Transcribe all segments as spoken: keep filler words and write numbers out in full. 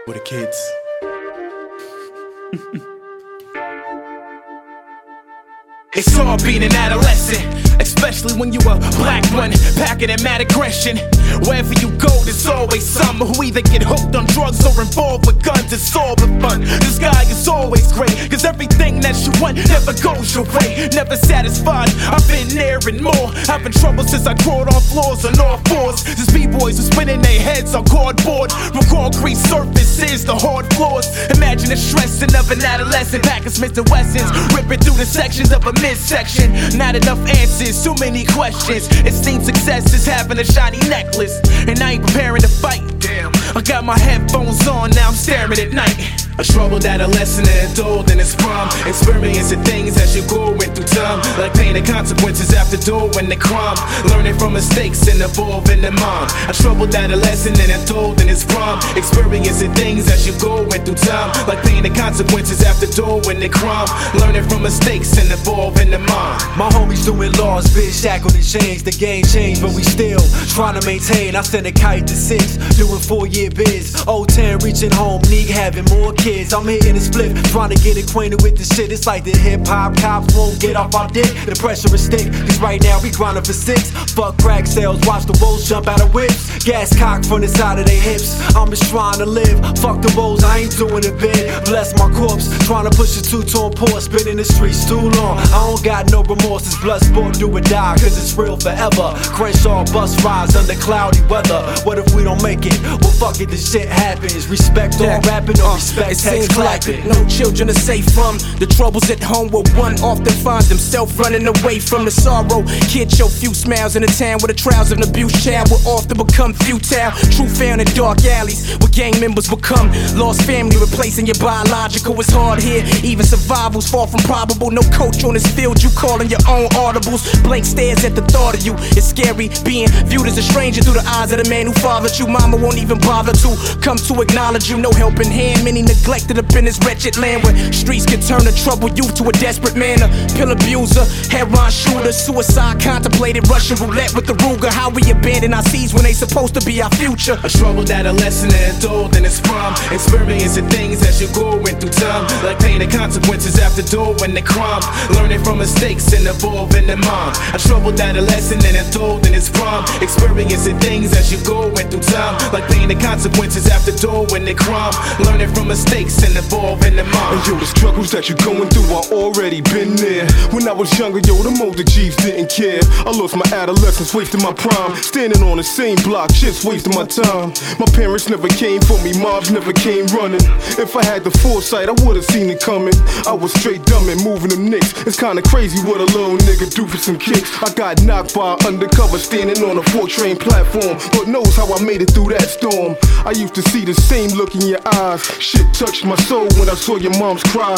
with the kids. It's hard being an adolescent, especially when you a black one, packing in mad aggression. Wherever you go, there's always some who either get hooked on drugs or involved with guns. It's all the fun. This guy is always great, cause everything that you want never goes your way. Never satisfied, I've been there and more. I've been trouble since I crawled on floors on all fours. These b-boys are spinning their heads on cardboard, from concrete surfaces to hard floors. Imagine the stressing of an adolescent, packing Smith and Wessons, ripping through the sections of a midsection. Not enough answers, too many questions. It seems success is having a shiny necklace, and I ain't preparing to fight. Damn, I got my headphones on, now I'm staring at night. A troubled adolescent and adult in his prime, experiencing things as you go through time, like pain and consequences after doing the crime, learning from mistakes and evolving the mind. A troubled adolescent and adult in his prime, experiencing things as you go through time, like pain and consequences after doing the crime, learning from mistakes and evolving the mind. My homies doing laws, bitch, shackled and chains. The game changed, but we still trying to maintain. I send a kite to six, doing four year bids. oh ten reaching home, need having more kids. I'm hitting a split, trying to get acquainted with the shit. It's like the hip hop cops won't get off our dick. The pressure is thick, cause right now we grinding for six. Fuck crack sales, watch the wolves jump out of whips. Gas cocked from the side of their hips. I'm just trying to live, fuck the wolves, I ain't doing it big. Bless my corpse, trying to push a two-tone Porsche. Been in the streets too long, I don't got no remorse. It's blood sport, do or die, cause it's real forever. Crenshaw bus rides under cloudy weather. What if we don't make it? Well fuck it, this shit happens. Respect all rapping or respect text clapping. No children are safe from the troubles at home, where one often finds himself running away from the sorrow. Kids show few smiles in a town where the trials of an abused child will often become futile. Truth found in dark alleys where gang members become lost family, replacing your biological. It's hard here, even survival's far from probable. No coach on this field, you calling your own audibles. Blank stares at the thought of you. It's scary being viewed as a stranger through the eyes of the man who fathered you. Mama won't even bother to come to acknowledge you. No helping hand, many neglected up in this wretched land where streets can turn a troubled youth to a desperate man. A pill abuser, heroin shooter, suicide contemplated, Russian roulette with the Ruger. How we abandon our seeds when they supposed to be our future. A troubled adolescent and adult in his prime, experiencing things as you going through time, like pain and consequences after doing the crime, learning from mistakes and evolving the mind. A troubled adolescent and adult in his prime, experiencing things as you going through time, like pain and consequences after doing the crime, learning from mistakes and evolving the mind. And yo, the struggles that you're going through, I already been there. When I was younger, yo, them older G's didn't care. I lost my adolescence, wasted my prime, standing on the same block, just wasting my time. My parents never came for me, moms never came running. If I had the foresight, I would've seen it coming. I was straight dumb and moving them nicks. It's kinda crazy what a little nigga do for some kicks. I got knocked by undercover, standing on a four train platform. Lord knows how I made it through that storm. I used to see the same look in your eyes. Shit touched my soul when I saw your moms cry.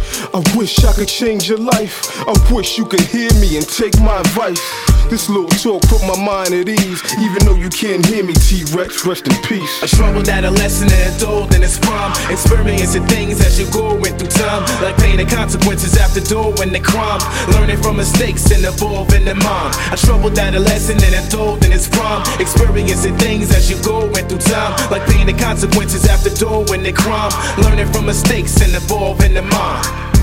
I wish I could change your life. I wish you could hear me and take my advice. This little talk put my mind at ease, even though you can't hear me, T-Rex, rest in peace. A troubled adolescent and adult in his prime, experiencing things as you going through time, like pain and consequences after doing the crime, learning from mistakes and evolving the mind. A troubled adolescent and adult in his prime, experiencing things as you going through time, like pain and consequences after doing the crime, learning from mistakes and evolving the mind.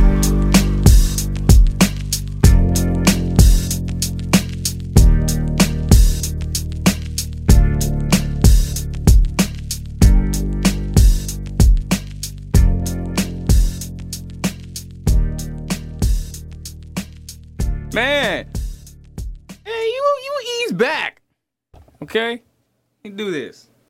Man, hey, you you ease back, okay? You do this.